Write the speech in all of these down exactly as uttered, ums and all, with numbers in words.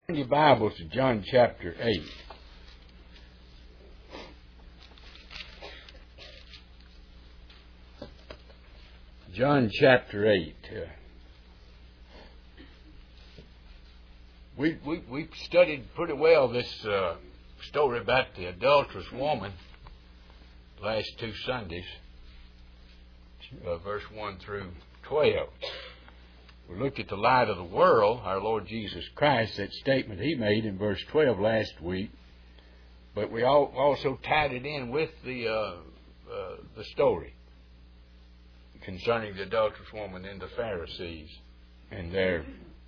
Turn your Bibles to John chapter eight. John chapter eight. Uh, we, we, we studied pretty well this uh, story about the adulterous woman last two Sundays, uh, verse one through twelve. We looked at the light of the world, our Lord Jesus Christ, that statement He made in verse twelve last week. But we all also tied it in with the uh, uh, the story concerning the adulterous woman and the Pharisees and their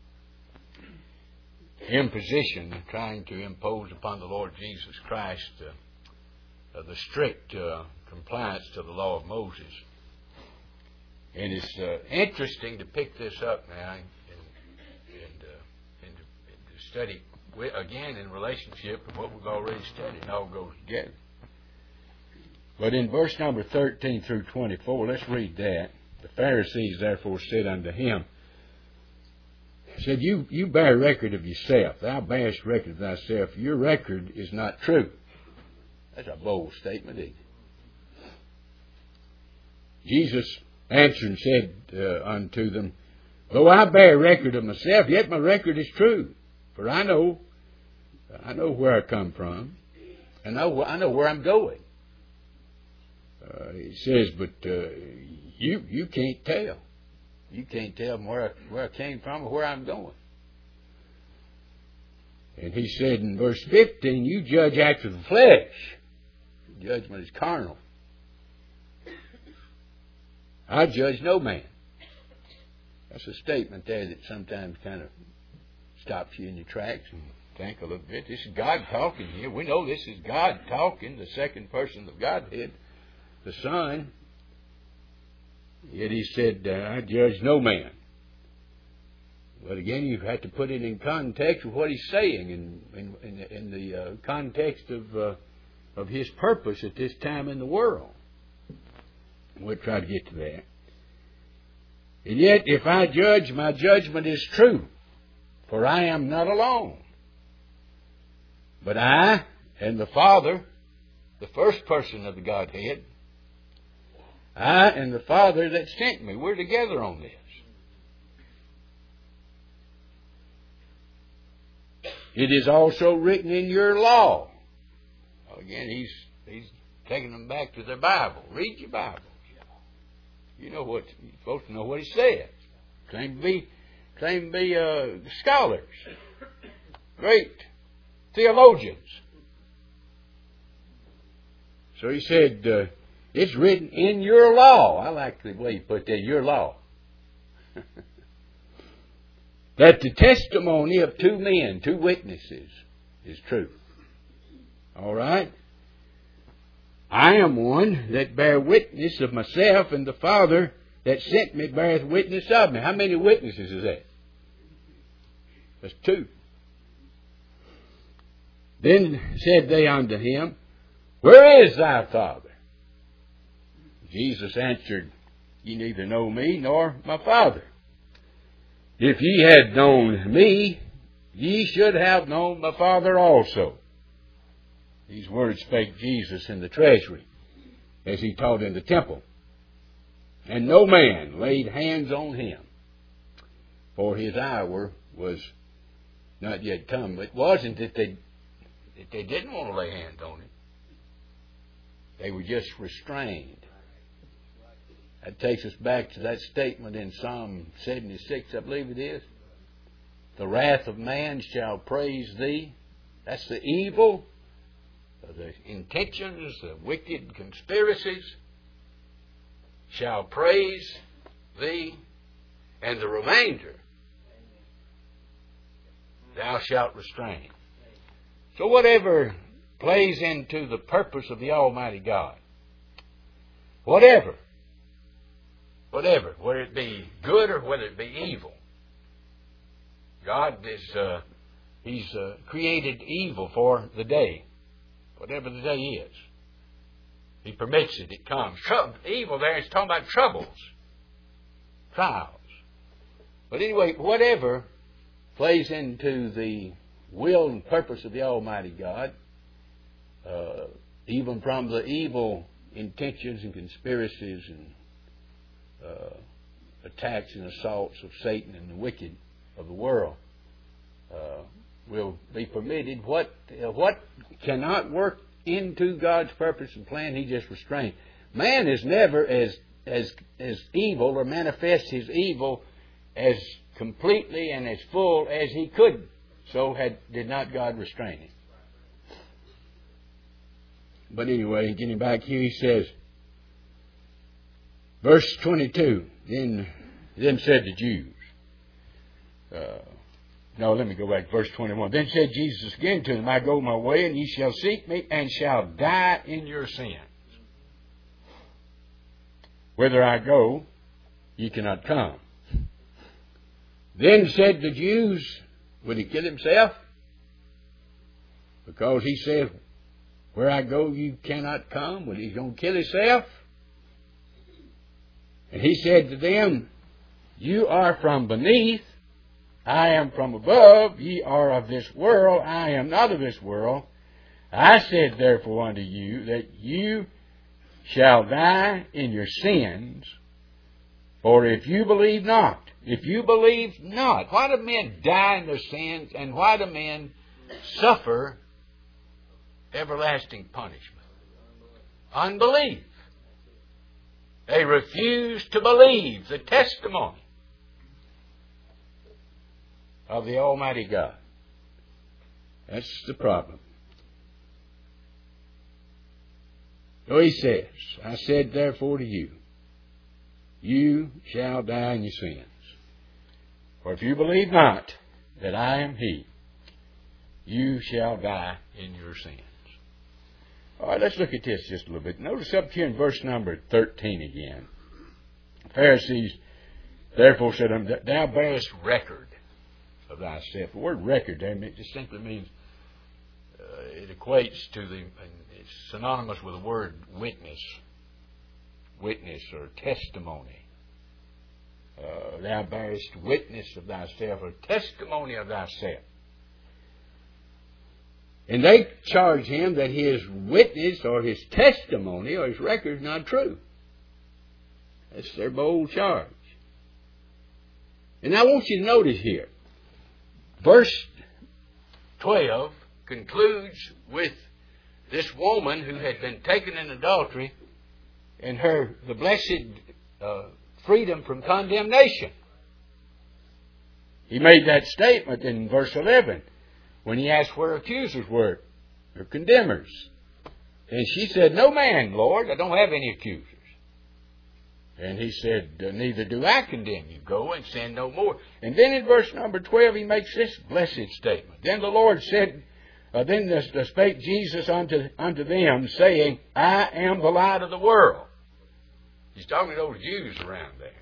imposition, trying to impose upon the Lord Jesus Christ uh, uh, the strict uh, compliance to the law of Moses. And it's uh, interesting to pick this up now and, and, uh, and, to, and to study with, again in relationship to what we've already studied. It all goes together. But in verse number thirteen through twenty-four, let's read that. The Pharisees therefore said unto him, said, You, you bear record of yourself. Thou bearest record of thyself. Your record is not true. That's a bold statement, isn't it? Jesus answered and said uh, unto them, Though I bear record of myself, yet my record is true. For I know, I know where I come from, and I know, I know where I'm going. Uh, he says, but uh, you you can't tell. You can't tell where I, where I came from or where I'm going. And he said in verse fifteen, You judge after the flesh. Judgment is carnal. I judge no man. That's a statement there that sometimes kind of stops you in your tracks and think a little bit. This is God talking here. We know this is God talking, the second person of Godhead, the Son. Yet he said, uh, I judge no man. But again, you have to put it in context of what he's saying, in, in, in, in the uh, context of, uh, of his purpose at this time in the world. We'll try to get to that. And yet, if I judge, my judgment is true, for I am not alone. But I and the Father, the first person of the Godhead, I and the Father that sent me, we're together on this. It is also written in your law. Again, he's he's taking them back to their Bible. Read your Bible. You know what you're supposed to know what he says. Claim to be, claim to be uh, scholars, great theologians. So he said, uh, it's written in your law. I like the way you put that, your law. That the testimony of two men, two witnesses, is true. All right? I am one that bear witness of myself, and the Father that sent me beareth witness of me. How many witnesses is that? That's two. Then said they unto him, Where is thy Father? Jesus answered, Ye neither know me nor my Father. If ye had known me, ye should have known my Father also. These words spake Jesus in the treasury, as he taught in the temple. And no man laid hands on him, for his hour was not yet come. It wasn't that they, that they didn't want to lay hands on him. They were just restrained. That takes us back to that statement in Psalm seventy-six, I believe it is. The wrath of man shall praise thee. That's the evil, the intentions, the wicked conspiracies shall praise thee, and the remainder thou shalt restrain. So whatever plays into the purpose of the Almighty God, whatever, whatever, whether it be good or whether it be evil, God is, uh, He's uh, created evil for the day. Whatever the day is. He permits it. It comes. Trouble, evil there is talking about troubles. Trials. But anyway, whatever plays into the will and purpose of the Almighty God, uh, even from the evil intentions and conspiracies and uh, attacks and assaults of Satan and the wicked of the world, uh, will be permitted. What uh, what cannot work into God's purpose and plan, He just restrains. Man is never as as as evil or manifests his evil as completely and as full as he could. So had did not God restrain him. But anyway, getting back here, he says, verse twenty-two, then, then said the Jews, uh, no, let me go back, verse twenty-one. Then said Jesus again to them, I go my way, and ye shall seek me, and shall die in your sins. Whither I go, ye cannot come. Then said the Jews, would he kill himself? Because he said, where I go, you cannot come. Would he going to kill himself? And he said to them, you are from beneath, I am from above. Ye are of this world, I am not of this world. I said therefore unto you, that you shall die in your sins. For if you believe not, if you believe not, why do men die in their sins, and why do men suffer everlasting punishment? Unbelief. They refuse to believe the testimony of the Almighty God. That's the problem. So he says, I said therefore to you, you shall die in your sins. For if you believe not that I am He, you shall die in your sins. All right, let's look at this just a little bit. Notice up here in verse number thirteen again. The Pharisees therefore said unto him, thou bearest record of thyself. The word record there just simply means, uh, it equates to the, it's synonymous with the word witness. Witness or testimony. Uh, thou bearest witness of thyself, or testimony of thyself. And they charge him that his witness or his testimony or his record is not true. That's their bold charge. And I want you to notice here, verse twelve concludes with this woman who had been taken in adultery and her the blessed uh, freedom from condemnation. He made that statement in verse eleven when he asked where accusers were, or condemners. And she said, no man, Lord, I don't have any accusers. And he said, neither do I condemn you. Go and sin no more. And then in verse number twelve he makes this blessed statement. Then the Lord said, uh, then the, the spake Jesus unto, unto them, saying, I am the light of the world. He's talking to those Jews around there.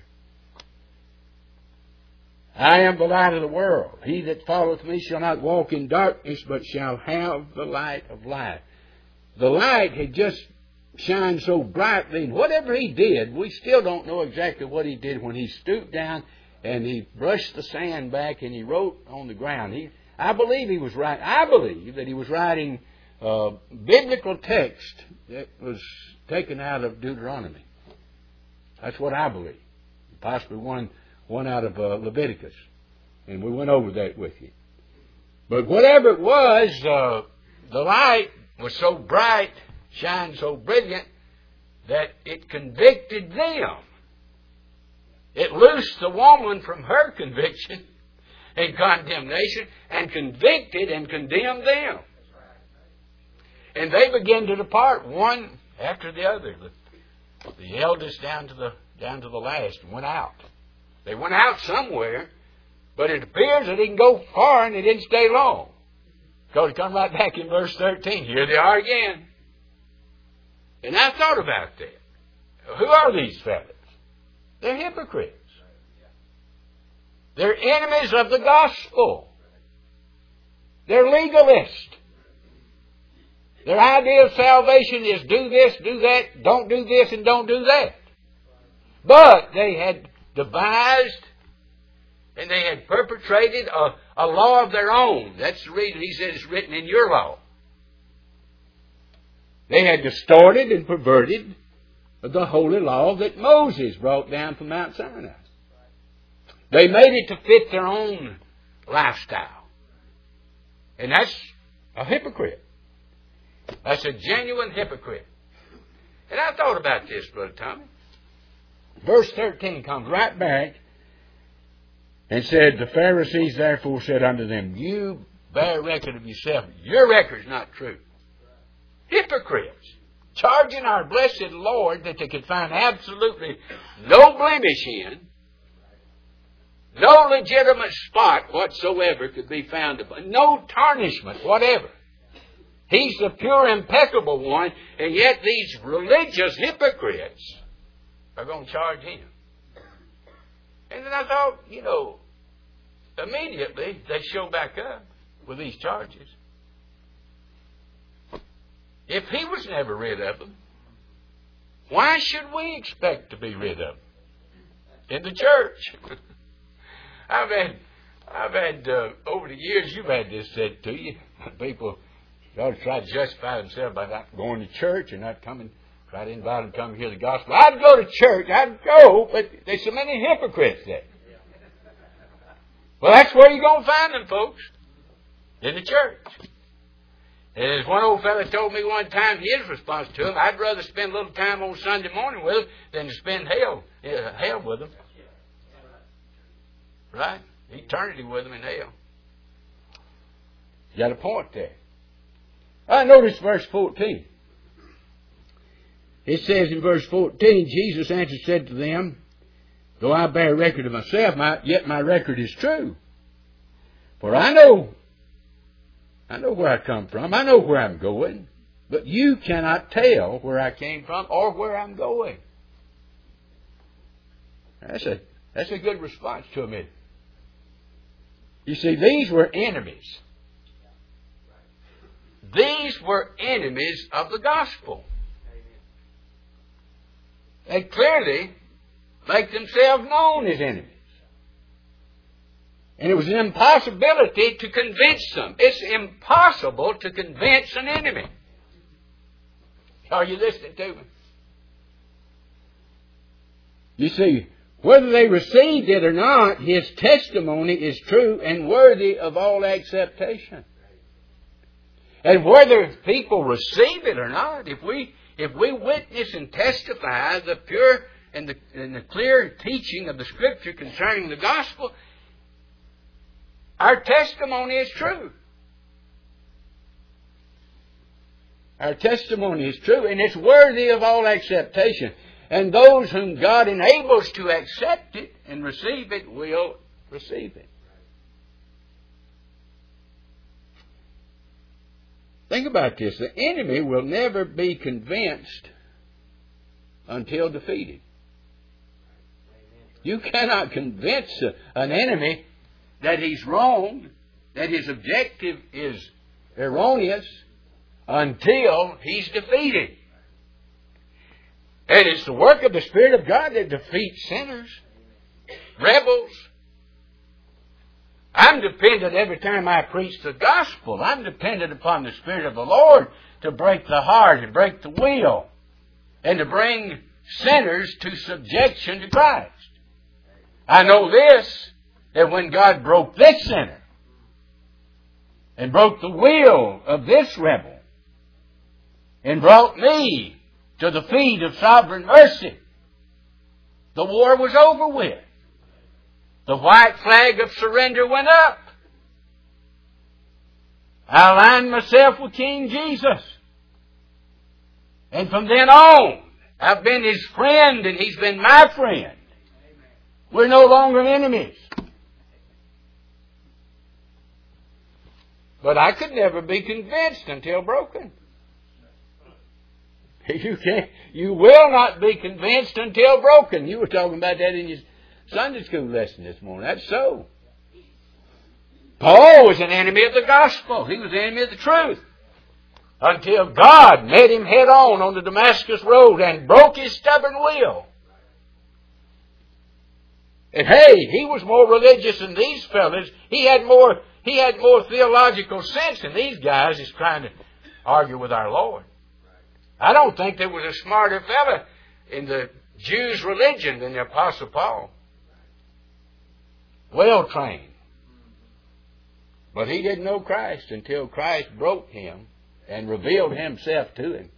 I am the light of the world. He that followeth me shall not walk in darkness, but shall have the light of life. The light had just shined so brightly, and whatever he did, we still don't know exactly what he did when he stooped down and he brushed the sand back and he wrote on the ground. He, I believe he was right. I believe that he was writing uh, biblical text that was taken out of Deuteronomy. That's what I believe. Possibly one, one out of uh, Leviticus. And we went over that with you. But whatever it was, uh, the light was so bright, shined so brilliant, that it convicted them. It loosed the woman from her conviction and condemnation and convicted and condemned them. And they began to depart one after the other. The, the eldest down to the down to the last went out. They went out somewhere, but it appears they didn't go far and they didn't stay long. Because come right back in verse thirteen. Here they are again. And I thought about that. Who are these fellas? They're hypocrites. They're enemies of the gospel. They're legalists. Their idea of salvation is do this, do that, don't do this, and don't do that. But they had devised and they had perpetrated a, a law of their own. That's the reason he said it's written in your law. They had distorted and perverted the holy law that Moses brought down from Mount Sinai. They made it to fit their own lifestyle. And that's a hypocrite. That's a genuine hypocrite. And I thought about this, Brother Tommy. Verse thirteen comes right back and said, the Pharisees therefore said unto them, you bear record of yourself. Your record's not true. Hypocrites. Charging our blessed Lord that they could find absolutely no blemish in. No legitimate spot whatsoever could be found upon. No tarnishment whatever. He's the pure, impeccable one, and yet these religious hypocrites are going to charge him. And then I thought, you know, immediately they show back up with these charges. If he was never rid of them, why should we expect to be rid of them in the church? I've had, I've had uh, over the years, you've had this said to you. People ought to try to justify themselves by not going to church and not coming, try to invite them to come hear the gospel. I'd go to church, I'd go, but there's so many hypocrites there. Well, that's where you're going to find them, folks. In the church. And as one old fellow told me one time, his response to him, I'd rather spend a little time on Sunday morning with them than to spend hell, uh, hell with them. Right? Eternity with them in hell. You got a point there. I notice verse fourteen. It says in verse fourteen, Jesus answered said to them, though I bear record of myself, my, yet my record is true. For I know, I know where I come from. I know where I'm going. But you cannot tell where I came from or where I'm going. That's a, that's a good response to him. You see, these were enemies. These were enemies of the gospel. They clearly make themselves known as enemies. And it was an impossibility to convince them. It's impossible to convince an enemy. Are you listening to me? You see, whether they received it or not, his testimony is true and worthy of all acceptation. And whether people receive it or not, if we if we witness and testify the pure and the, and the clear teaching of the Scripture concerning the gospel, our testimony is true. Our testimony is true, and it's worthy of all acceptation. And those whom God enables to accept it and receive it will receive it. Think about this. The enemy will never be convinced until defeated. You cannot convince an enemy that he's wrong, that his objective is erroneous, until he's defeated. And it's the work of the Spirit of God that defeats sinners, rebels. I'm dependent every time I preach the gospel. I'm dependent upon the Spirit of the Lord to break the heart and break the will and to bring sinners to subjection to Christ. I know this, that when God broke this sinner and broke the will of this rebel and brought me to the feet of sovereign mercy, the war was over with. The white flag of surrender went up. I aligned myself with King Jesus. And from then on, I've been His friend and He's been my friend. We're no longer enemies. But I could never be convinced until broken. You can't, you will not be convinced until broken. You were talking about that in your Sunday school lesson this morning. That's so. Paul was an enemy of the gospel. He was an enemy of the truth. Until God met him head on on the Damascus road and broke his stubborn will. And hey, he was more religious than these fellas. He had more, he had more theological sense than these guys is trying to argue with our Lord. I don't think there was a smarter fella in the Jews' religion than the Apostle Paul. Well trained. But he didn't know Christ until Christ broke him and revealed himself to him.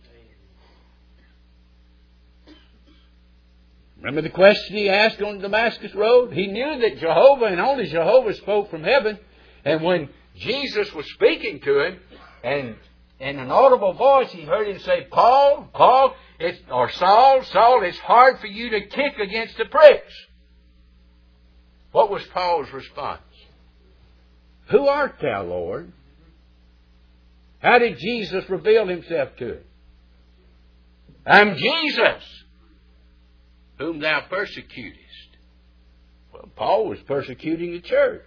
Remember the question he asked on the Damascus Road? He knew that Jehovah and only Jehovah spoke from heaven. And when Jesus was speaking to him, and in an audible voice he heard him say, Paul, Paul, it's, or Saul, Saul, it's hard for you to kick against the pricks. What was Paul's response? Who art thou, Lord? How did Jesus reveal himself to him? I'm Jesus, whom thou persecutest. Well, Paul was persecuting the church.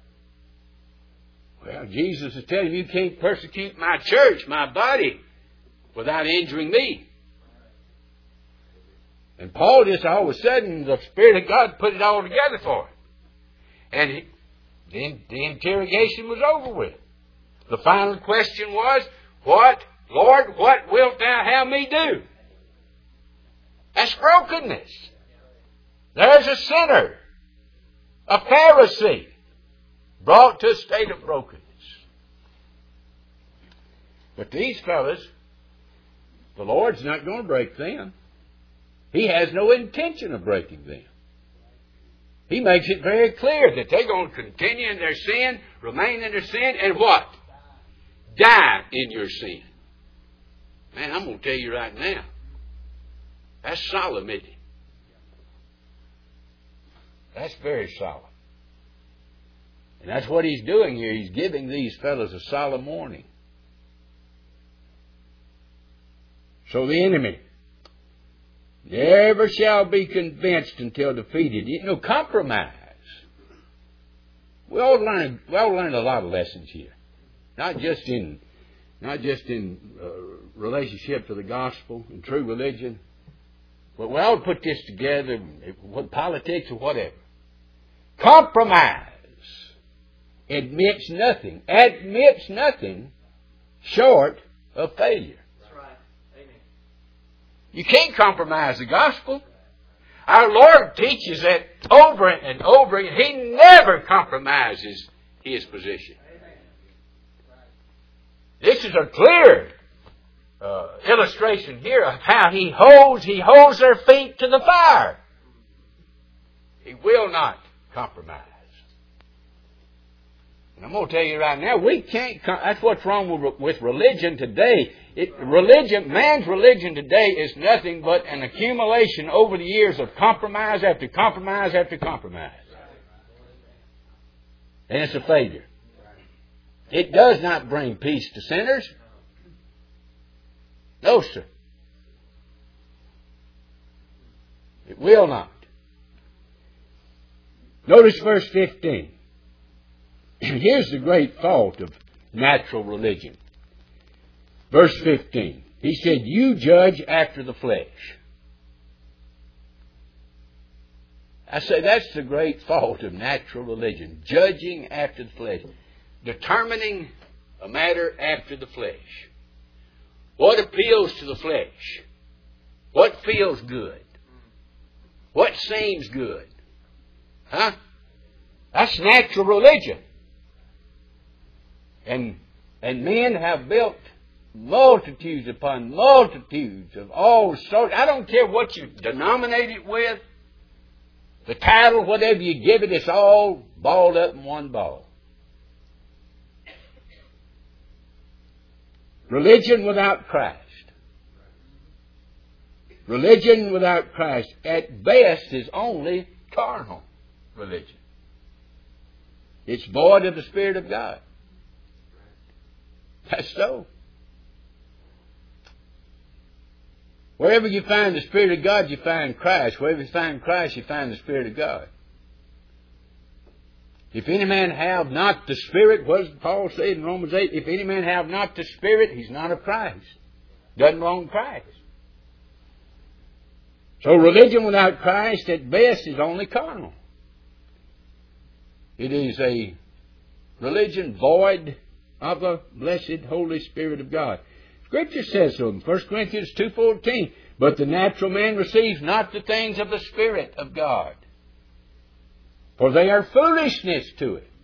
Well, Jesus is telling him, you can't persecute my church, my body, without injuring me. And Paul just all of a sudden, the Spirit of God put it all together for him. And he, the, the interrogation was over with. The final question was, what, Lord, what wilt thou have me do? That's brokenness. There's a sinner, a Pharisee, brought to a state of brokenness. But these fellas, the Lord's not going to break them. He has no intention of breaking them. He makes it very clear that they're going to continue in their sin, remain in their sin, and what? Die in your sin. Man, I'm going to tell you right now, that's solemn, isn't it? That's very solemn. And that's what he's doing here. He's giving these fellows a solemn warning. So the enemy never shall be convinced until defeated. You know, compromise. We all learn. We all learn a lot of lessons here, not just in, not just in uh, relationship to the gospel and true religion, but we all put this together, with politics or whatever. Compromise admits nothing, admits nothing short of failure. That's right. Amen. You can't compromise the gospel. Our Lord teaches that over and over again. He never compromises His position. Amen. This is a clear uh, illustration here of how He holds, He holds their feet to the fire. He will not compromise. And I'm going to tell you right now, we can't. That's what's wrong with, with religion today. It, religion, man's religion today is nothing but an accumulation over the years of compromise after compromise after compromise, and it's a failure. It does not bring peace to sinners. No, sir. It will not. Notice verse fifteen. Here's the great fault of natural religion. Verse fifteen. He said, you judge after the flesh. I say that's the great fault of natural religion. Judging after the flesh. Determining a matter after the flesh. What appeals to the flesh? What feels good? What seems good? Huh? That's natural religion. And and men have built multitudes upon multitudes of all sorts. I don't care what you denominate it with. The title, whatever you give it, it's all balled up in one ball. Religion without Christ. Religion without Christ, at best, is only carnal religion. It's void of the Spirit of God. That's so. Wherever you find the Spirit of God, you find Christ. Wherever you find Christ, you find the Spirit of God. If any man have not the Spirit, what does Paul say in Romans eight? If any man have not the Spirit, he's not of Christ. Doesn't belong to Christ. So religion without Christ, at best, is only carnal. It is a religion void of the blessed Holy Spirit of God. Scripture says so in First Corinthians two fourteen. But the natural man receives not the things of the Spirit of God, for they are foolishness to it.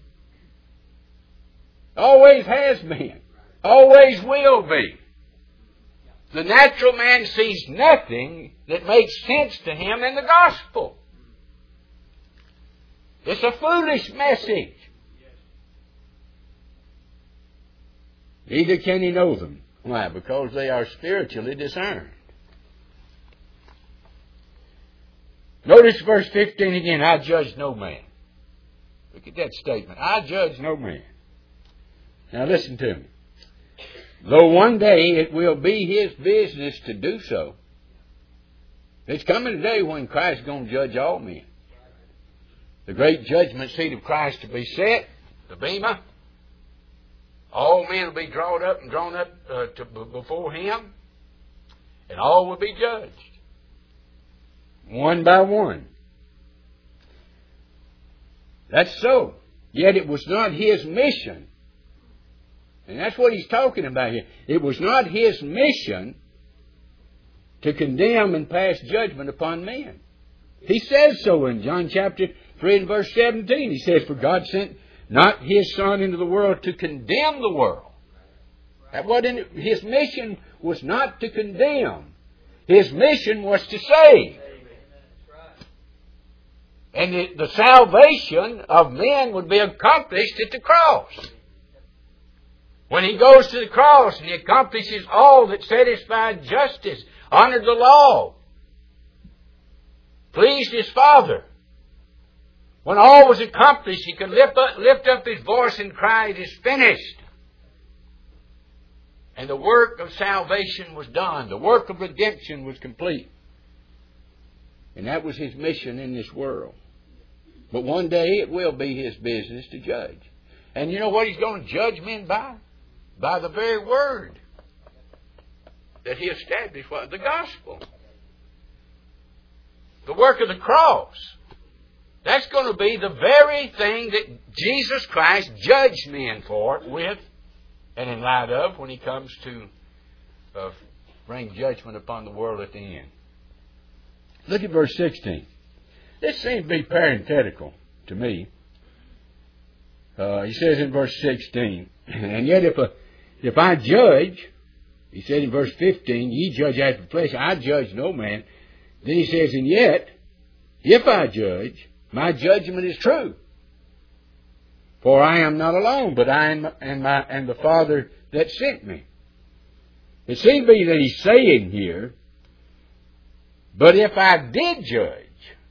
Always has been. Always will be. The natural man sees nothing that makes sense to him in the gospel. It's a foolish message. Neither can he know them. Why? Because they are spiritually discerned. Notice verse fifteen again. I judge no man. Look at that statement. I judge no man. Now listen to me. Though one day it will be his business to do so, there's coming a day when Christ is going to judge all men. The great judgment seat of Christ to be set, the bema. All men will be drawn up and drawn up uh, to, before Him, and all will be judged, one by one. That's so. Yet it was not His mission. And that's what He's talking about here. It was not His mission to condemn and pass judgment upon men. He says so in John chapter three and verse seventeen. He says, for God sent not His Son into the world to condemn the world. That wasn't, His mission was not to condemn. His mission was to save. And the, the salvation of men would be accomplished at the cross. When He goes to the cross and He accomplishes all that satisfied justice, honored the law, pleased His Father. When all was accomplished, He could lift up, lift up His voice and cry, it is finished. And the work of salvation was done. The work of redemption was complete. And that was His mission in this world. But one day it will be His business to judge. And you know what He's going to judge men by? By the very word that He established, what? The gospel. The work of the cross. That's going to be the very thing that Jesus Christ judged men for, with, and in light of, when He comes to uh, bring judgment upon the world at the end. Look at verse sixteen. This seems to be parenthetical to me. Uh, he says in verse sixteen, and yet if a, if I judge, he said in verse fifteen, ye judge after the flesh, I judge no man. Then he says, and yet, if I judge, my judgment is true. For I am not alone, but I am and my and the Father that sent me. It seems to be that he's saying here, but if I did judge,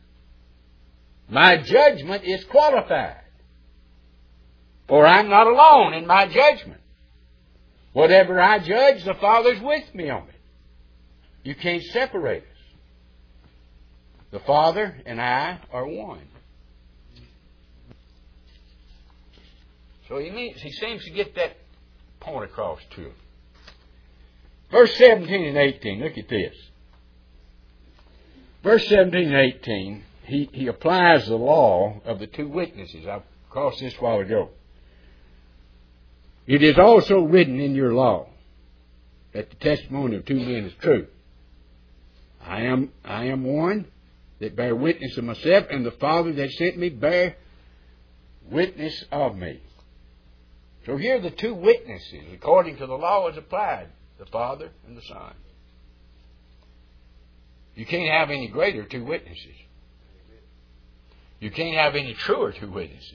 my judgment is qualified. For I'm not alone in my judgment. Whatever I judge, the Father's with me on it. You can't separate us. The Father and I are one. So he means, he seems to get that point across to him. Verse seventeen and eighteen, look at this. Verse seventeen and eighteen, he, he applies the law of the two witnesses. I crossed this a while ago. It is also written in your law that the testimony of two men is true. I am, I am one that bear witness of myself, and the Father that sent me bear witness of me. So here the two witnesses, according to the law, is applied. The Father and the Son. You can't have any greater two witnesses. You can't have any truer two witnesses.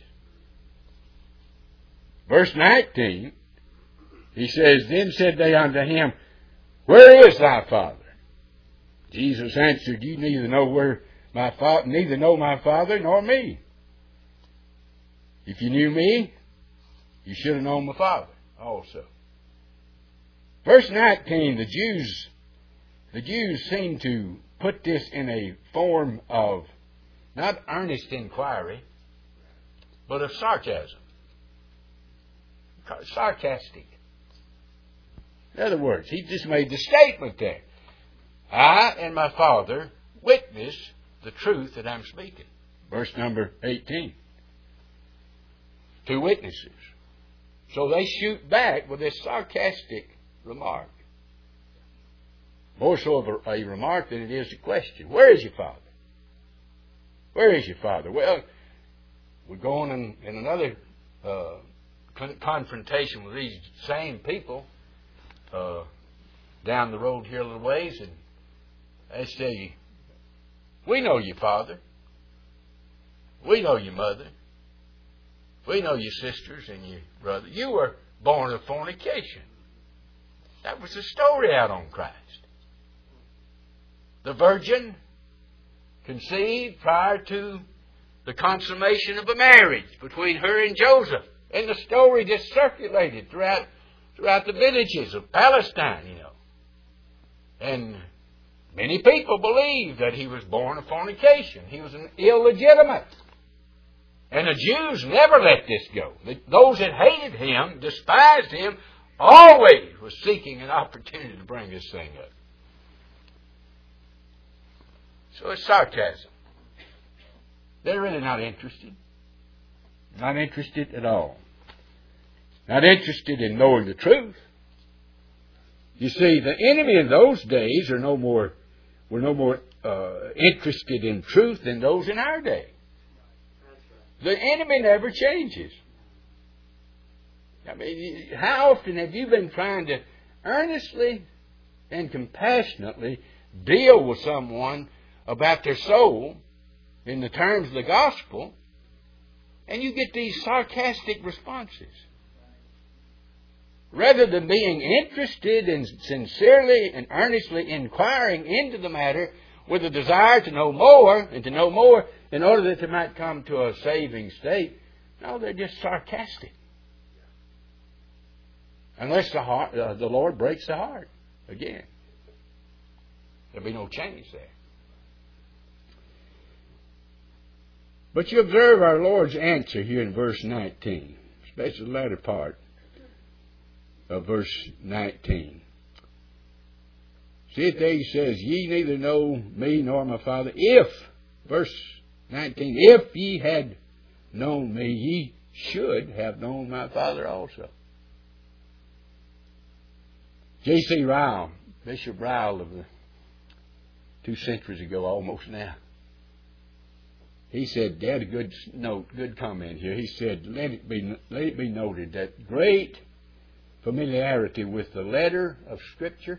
Verse nineteen, he says, then said they unto him, where is thy Father? Jesus answered, you neither know where my Father, neither know my Father nor me. If you knew me, you should have known my Father also. Verse nineteen, the Jews, the Jews seem to put this in a form of not earnest inquiry, but of sarcasm. Sarcastic. In other words, he just made the statement there. I and my Father witness the truth that I'm speaking. Verse number eighteen. two witnesses. So they shoot back with this sarcastic remark. More so of a, a remark than it is a question. Where is your father? Where is your father? Well, we're going in, in another uh, con- confrontation with these same people uh, down the road here a little ways, and they say, we know your father. We know your mother. We know your sisters and your brother. You were born of fornication. That was the story out on Christ. The virgin conceived prior to the consummation of a marriage between her and Joseph. And the story just circulated throughout, throughout the villages of Palestine, you know. And many people believed that he was born of fornication. He was an illegitimate. And the Jews never let this go. Those that hated him, despised him, always was seeking an opportunity to bring this thing up. So it's sarcasm. They're really not interested. Not interested at all. Not interested in knowing the truth. You see, the enemy in those days are no more, were no more uh, interested in truth than those in our day. The enemy never changes. I mean, how often have you been trying to earnestly and compassionately deal with someone about their soul in the terms of the gospel, and you get these sarcastic responses? Rather than being interested and sincerely and earnestly inquiring into the matter with a desire to know more and to know more in order that they might come to a saving state, no, they're just sarcastic. Unless the heart, uh, the Lord breaks the heart again. There'll be no change there. But you observe our Lord's answer here in verse nineteen, especially the latter part of verse nineteen. See it there, he says, ye neither know me nor my Father. If, verse nineteen, if ye had known me, ye should have known my Father also. J C Ryle, Bishop Ryle of the two centuries ago almost now, he said, he had a good note, good comment here. He said, let it be, let it be noted that great familiarity with the letter of Scripture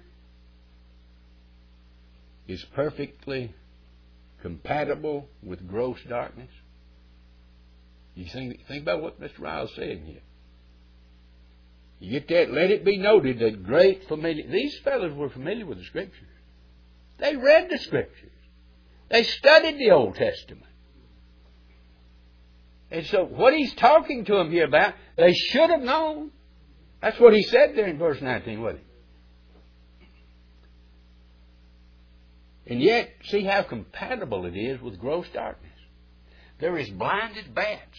is perfectly compatible with gross darkness. You think, think about what Mister Ryle's saying here. You get that? Let it be noted that great familiar... These fellows were familiar with the Scriptures. They read the Scriptures. They studied the Old Testament. And so what he's talking to them here about, they should have known. That's what he said there in verse nineteen, wasn't he? And yet, see how compatible it is with gross darkness. They're as blind as bats.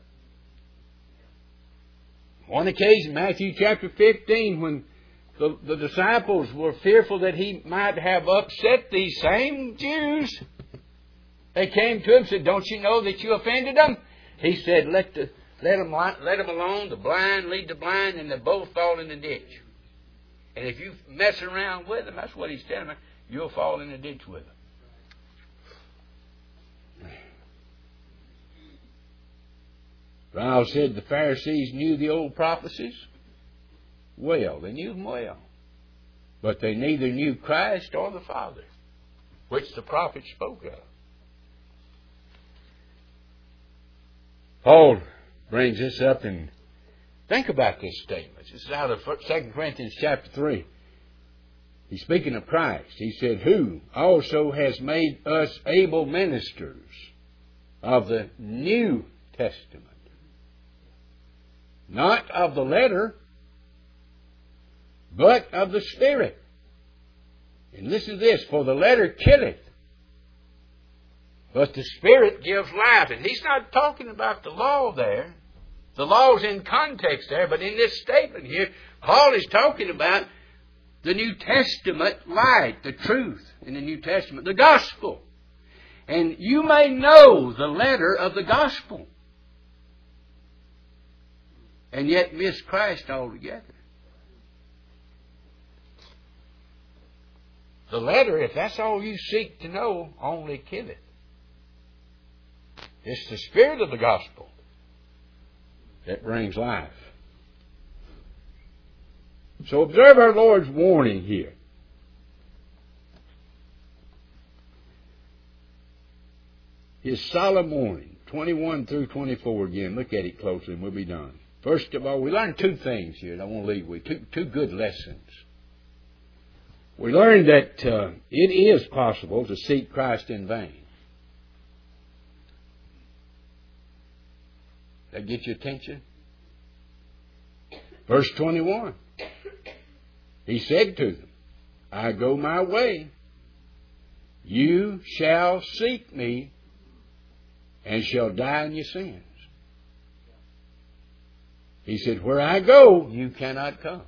On occasion, Matthew chapter fifteen, when the, the disciples were fearful that he might have upset these same Jews, they came to him and said, don't you know that you offended them? He said, let, the, let, them, let them alone, the blind lead the blind, and they both fall in the ditch. And if you mess around with them, that's what he's telling them, you'll fall in the ditch with them. Ryle said the Pharisees knew the old prophecies well. They knew them well. But they neither knew Christ or the Father, which the prophets spoke of. Paul brings this up, and think about this statement. This is out of Second Corinthians chapter three. He's speaking of Christ. He said, who also has made us able ministers of the New Testament. Not of the letter, but of the Spirit. And listen to this, for the letter killeth, but the Spirit gives life. And he's not talking about the law there. The law's in context there, but in this statement here, Paul is talking about the New Testament light, the truth in the New Testament, the gospel. And you may know the letter of the gospel. and yet miss Christ altogether. The letter, if that's all you seek to know, only killeth. It's the spirit of the gospel that brings life. So observe our Lord's warning here. His solemn warning, twenty-one through twenty-four again. Look at it closely and we'll be done. First of all, we learned two things here and I want to leave with two, two good lessons. We learned that uh, it is possible to seek Christ in vain. That get your attention? Verse twenty-one. He said to them, I go my way. You shall seek me and shall die in your sins. He said, where I go, you cannot come.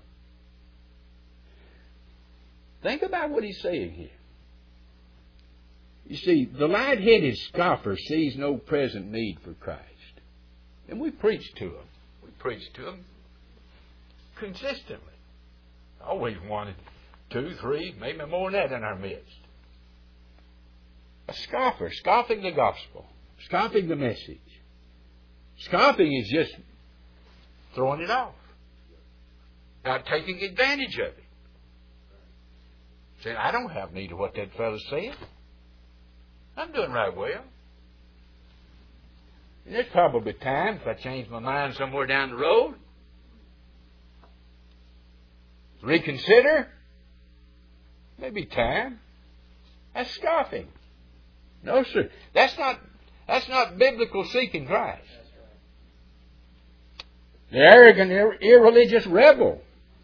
Think about what he's saying here. You see, the light-headed scoffer sees no present need for Christ. And we preach to him. We preach to him consistently. Always wanted two, three, maybe more than that in our midst. A scoffer, scoffing the gospel, scoffing the message. Scoffing is just throwing it off, not taking advantage of it. Saying, I don't have need of what that fellow's saying. I'm doing right well. And there's probably time if I change my mind somewhere down the road. Reconsider. Maybe time. That's scoffing. No, sir. That's not, that's not biblical seeking Christ. The arrogant, irreligious rebel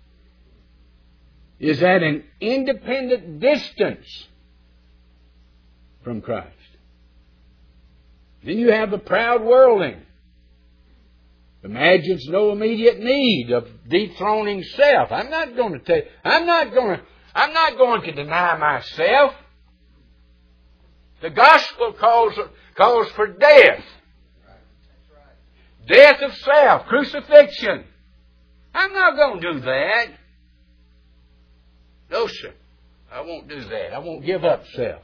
is at an independent distance from Christ. Then you have the proud worldling. Imagines no immediate need of dethroning self. I'm not going to tell you, I'm not going to, I'm not going to deny myself. The gospel calls, calls for death. Death of self, crucifixion. I'm not going to do that. No, sir. I won't do that. I won't give up self.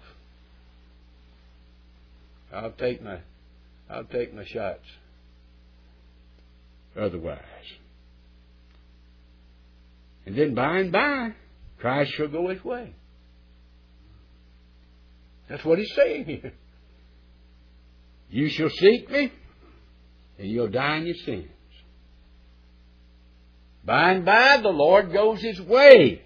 I'll take my, I'll take my shots. Otherwise. And then by and by, Christ shall go his way. That's what he's saying here. You shall seek me, and you'll die in your sins. By and by, the Lord goes his way.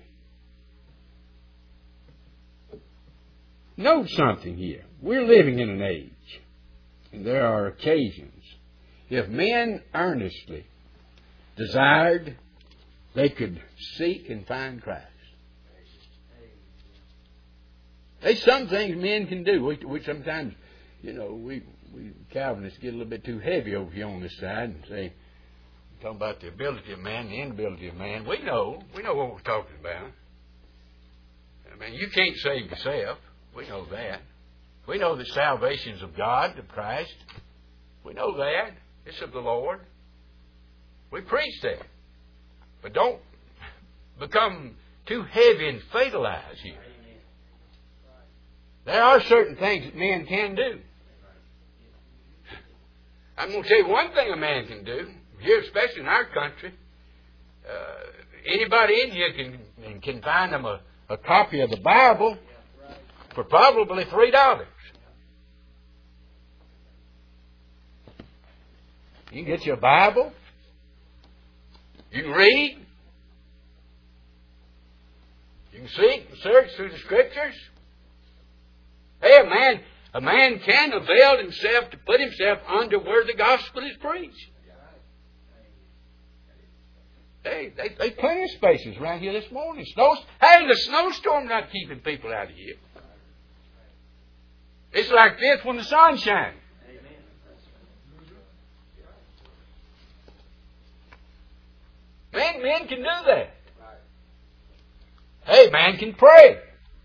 Note something here. We're living in an age, and there are occasions, if men earnestly desired, they could seek and find Christ. There's some things men can do. We, we sometimes, you know, we, we Calvinists get a little bit too heavy over here on this side and say, talking about the ability of man, the inability of man. We know. We know what we're talking about. I mean, you can't save yourself. We know that. We know that salvation's of God, of Christ. We know that. It's of the Lord. We preach that. But don't become too heavy and fatalized here. There are certain things that men can do. I'm going to tell you one thing a man can do, here especially in our country. Uh, anybody in here can, can find them a, a copy of the Bible for probably three dollars. You can get you a Bible. You can read. You can seek and search through the Scriptures. Hey, a man, a man can avail himself to put himself under where the gospel is preached. Hey, they, they plenty of spaces around here this morning. Snow, hey, the snowstorm not keeping people out of here. It's like this when the sun shines. Men, men can do that. Hey, man can pray.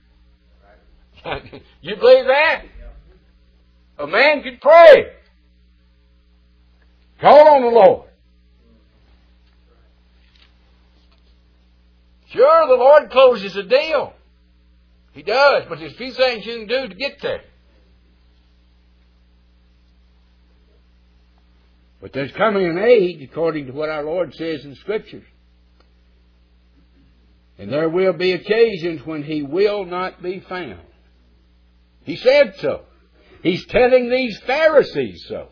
You believe that? A man can pray. Call on the Lord. Sure, the Lord closes the deal. He does, but there's a few things you can do to get there. But there's coming an age, according to what our Lord says in Scriptures, and there will be occasions when He will not be found. He said so. He's telling these Pharisees so.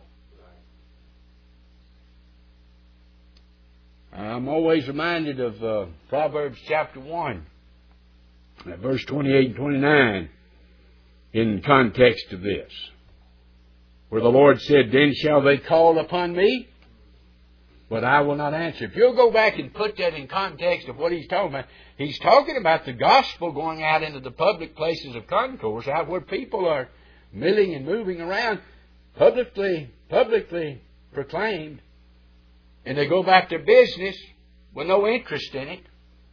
I'm always reminded of uh, Proverbs chapter one, verse twenty-eight and twenty-nine, in context of this, where the Lord said, "Then shall they call upon me, but I will not answer." If you'll go back and put that in context of what He's talking about, He's talking about the gospel going out into the public places of concourse, out where people are milling and moving around, publicly, publicly proclaimed, and they go back to business with no interest in it.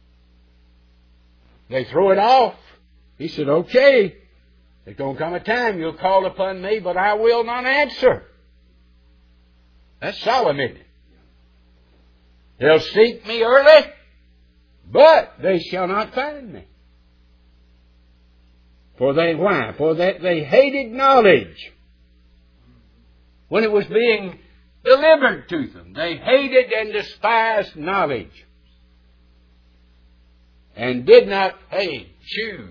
They throw it off. He said, "Okay, there's going to come a time you'll call upon me, but I will not answer." That's solemn, isn't it? They'll seek me early, but they shall not find me. For they, why? For that they hated knowledge when it was being delivered to them. They hated and despised knowledge, and did not, hey, choose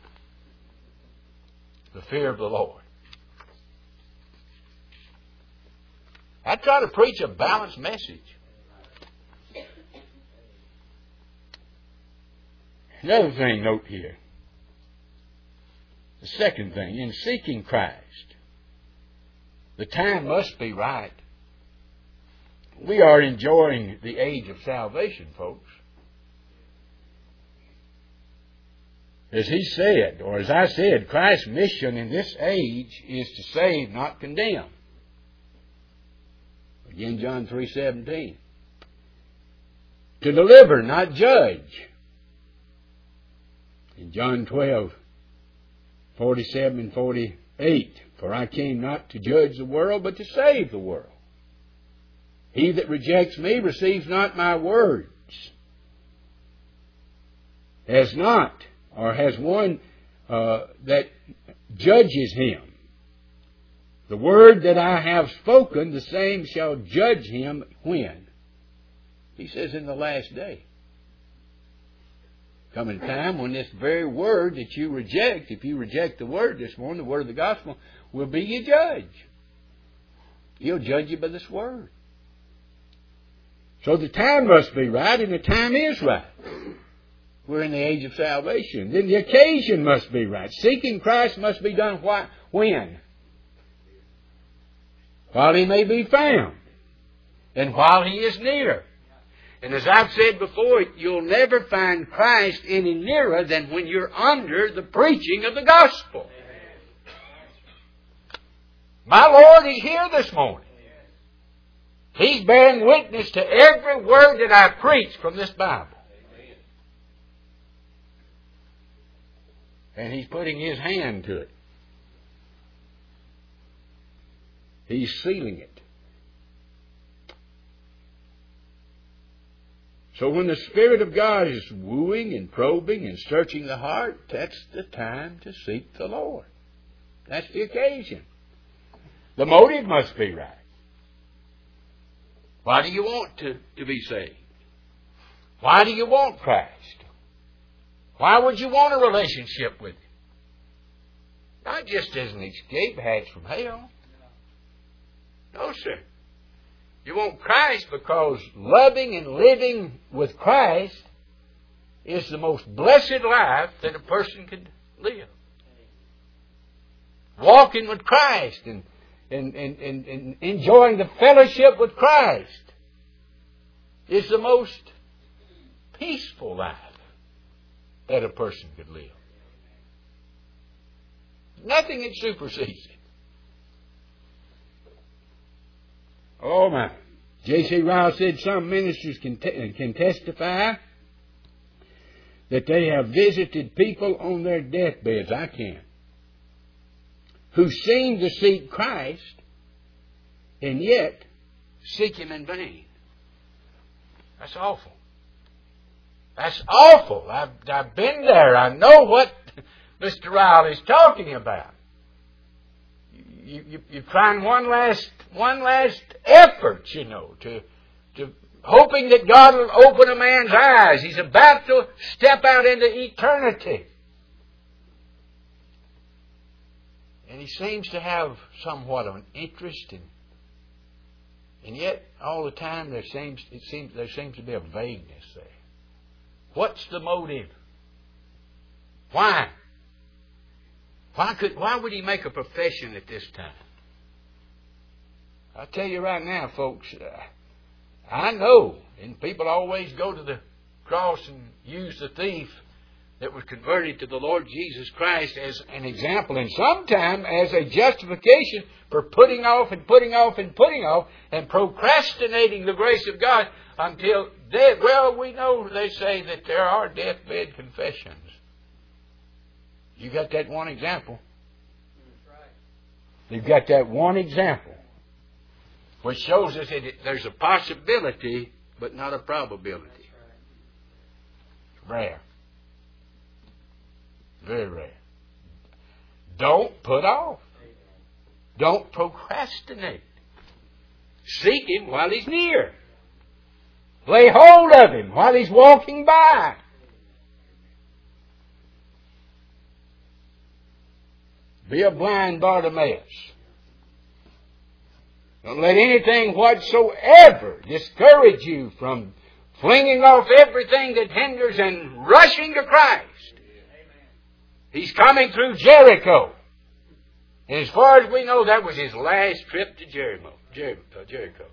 the fear of the Lord. I try to preach a balanced message. Another thing, note here. The second thing, in seeking Christ, the time must be right. We are enjoying the age of salvation, folks. As he said, or as I said, Christ's mission in this age is to save, not condemn. Again, John three seventeen. To deliver, not judge. In John twelve forty-seven and forty-eight. For I came not to judge the world, but to save the world. He that rejects me receives not my words. Has not, or has one uh, that judges him. The word that I have spoken, the same shall judge him when? He says in the last day. Coming a time when this very word that you reject, if you reject the word this morning, the word of the gospel, will be your judge. He'll judge you by this word. So the time must be right, and the time is right. We're in the age of salvation. Then the occasion must be right. Seeking Christ must be done why, when? While He may be found. And while He is near. And as I've said before, you'll never find Christ any nearer than when you're under the preaching of the gospel. My Lord is here this morning. He's bearing witness to every word that I preach from this Bible. And He's putting His hand to it. He's sealing it. So when the Spirit of God is wooing and probing and searching the heart, that's the time to seek the Lord. That's the occasion. The motive must be right. Why do you want to, to be saved? Why do you want Christ? Why would you want a relationship with Him? Not just as an escape hatch from hell. No, sir. You want Christ because loving and living with Christ is the most blessed life that a person could live. Walking with Christ and, and, and, and, and enjoying the fellowship with Christ is the most peaceful life that a person could live. Nothing that supersedes it. Oh my. J C Ryle said some ministers can, te- can testify that they have visited people on their deathbeds. I can. Who seem to seek Christ and yet seek Him in vain. That's awful. That's awful. I've, I've been there. I know what Mister Ryle is talking about. You, you, you're trying one last, one last effort, you know, to, to hoping that God will open a man's eyes. He's about to step out into eternity. And he seems to have somewhat of an interest in, and yet all the time there seems it seems there seems to be a vagueness there. What's the motive? Why? Why could why would he make a profession at this time? I'll tell you right now, folks, uh, I know, and people always go to the cross and use the thief that was converted to the Lord Jesus Christ as an example, and sometime as a justification for putting off and putting off and putting off and procrastinating the grace of God until death. Well, we know they say that there are deathbed confessions. You got that one example. You've got that one example, which shows us that it, there's a possibility, but not a probability. Rare. Very rare. Don't put off. Don't procrastinate. Seek Him while He's near. Lay hold of Him while He's walking by. Be a blind Bartimaeus. Don't let anything whatsoever discourage you from flinging off everything that hinders and rushing to Christ. He's coming through Jericho. And as far as we know, that was his last trip to Jericho. Jericho.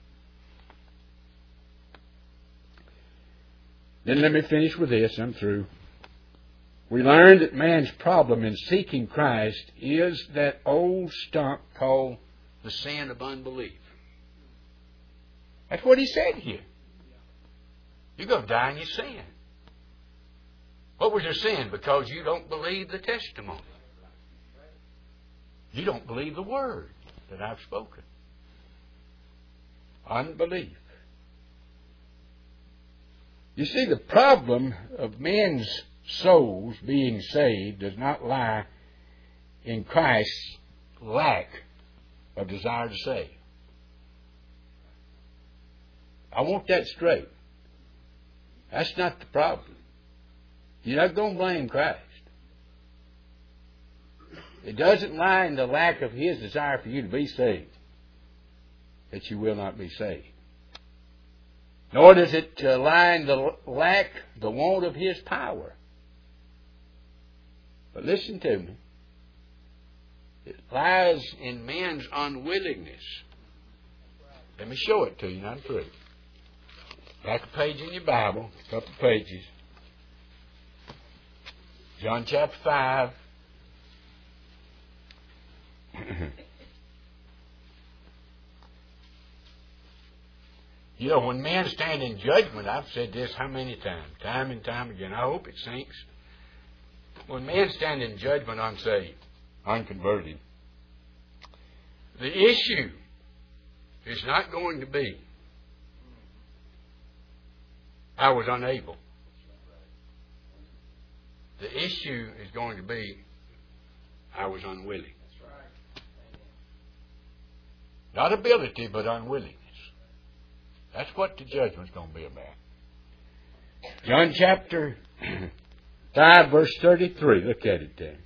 Then let me finish with this. I'm through. We learned that man's problem in seeking Christ is that old stump called the sin of unbelief. That's what he said here. You're going to die in your sin. What was your sin? Because you don't believe the testimony. You don't believe the word that I've spoken. Unbelief. You see, the problem of men's souls being saved does not lie in Christ's lack of desire to save. I want that straight. That's not the problem. You're not going to blame Christ. It doesn't lie in the lack of His desire for you to be saved that you will not be saved. Nor does it uh, lie in the lack, the want of His power. But listen to me. It lies in man's unwillingness. Let me show it to you, not through. Back a page in your Bible, a couple of pages. John chapter five. You know, when men stand in judgment, I've said this how many times? Time and time again. I hope it sinks. When men stand in judgment unsaved, unconverted, the issue is not going to be, I was unable. The issue is going to be, I was unwilling. Not ability, but unwillingness. That's what the judgment's going to be about. John chapter five, verse thirty-three. Look at it there.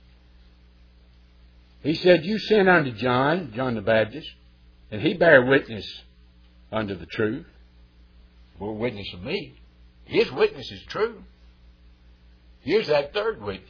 He said, you sent unto John, John the Baptist, and he bare witness unto the truth. Bore witness of me. His witness is true. Here's that third witness.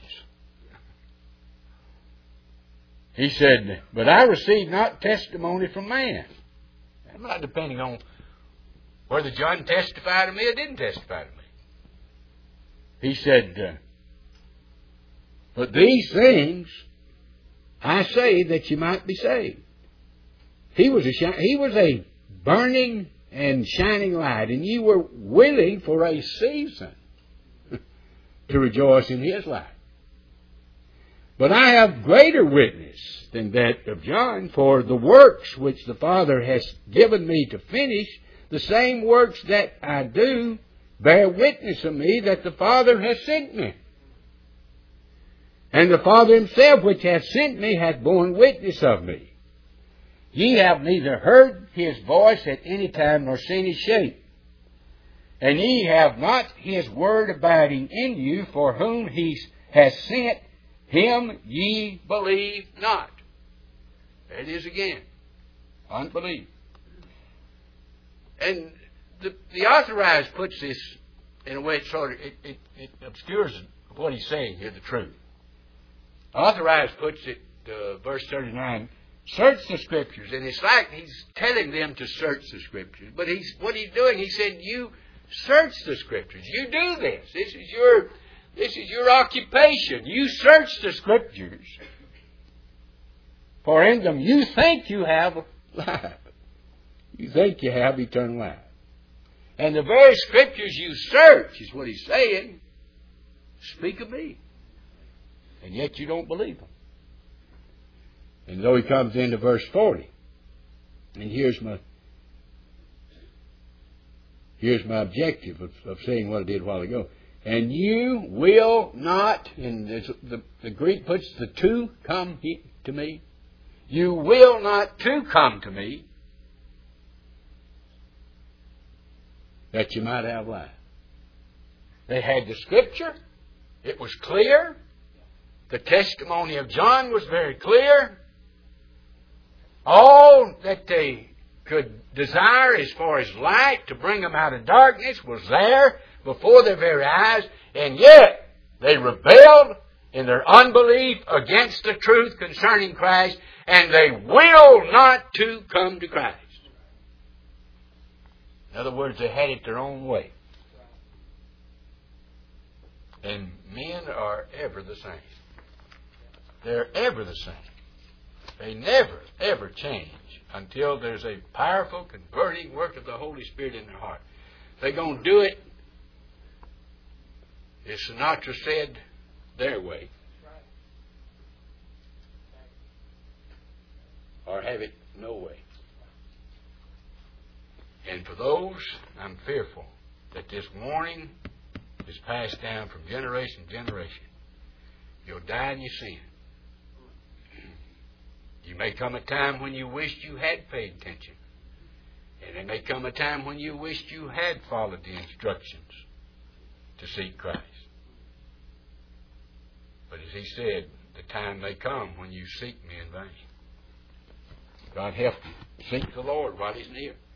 He said, but I received not testimony from man. I'm not depending on whether John testified to me or didn't testify to me. He said, uh, but these things I say that you might be saved. He was a shi- he was a burning and shining light, and you were willing for a season to rejoice in His light. But I have greater witness than that of John, for the works which the Father has given me to finish, the same works that I do, bear witness of me that the Father has sent me. And the Father himself which hath sent me hath borne witness of me. Ye have neither heard his voice at any time nor seen his shape. And ye have not his word abiding in you, for whom he has sent, him ye believe not. There it is again. Unbelief. And the, the Authorized puts this in a way it sort of it, it, it obscures what he's saying here, the truth. Authorized puts it, uh, verse thirty-nine, search the Scriptures. And it's like he's telling them to search the Scriptures. But he's what he's doing, he said, you search the Scriptures. You do this. This is your, this is your occupation. You search the Scriptures. For in them you think you have life. You think you have eternal life. And the very Scriptures you search, is what he's saying, speak of me. And yet you don't believe them. And so he comes into verse forty. And here's my here's my objective of, of saying what I did a while ago. And you will not, and the, the Greek puts the to come he, to me. You will not to come to me, that you might have life. They had the Scripture. It was clear. The testimony of John was very clear. All that they could desire as far as light to bring them out of darkness was there before their very eyes. And yet they rebelled in their unbelief against the truth concerning Christ, and they will not to come to Christ. In other words, they had it their own way. And men are ever the same. They're ever the same. They never, ever change until there's a powerful converting work of the Holy Spirit in their heart. They're going to do it, as Sinatra said, their way. Or have it no way. And for those, I'm fearful that this warning is passed down from generation to generation. You'll die in your sin. You may come a time when you wished you had paid attention. And there may come a time when you wished you had followed the instructions to seek Christ. But as he said, the time may come when you seek me in vain. God help you. Seek the Lord while he's near.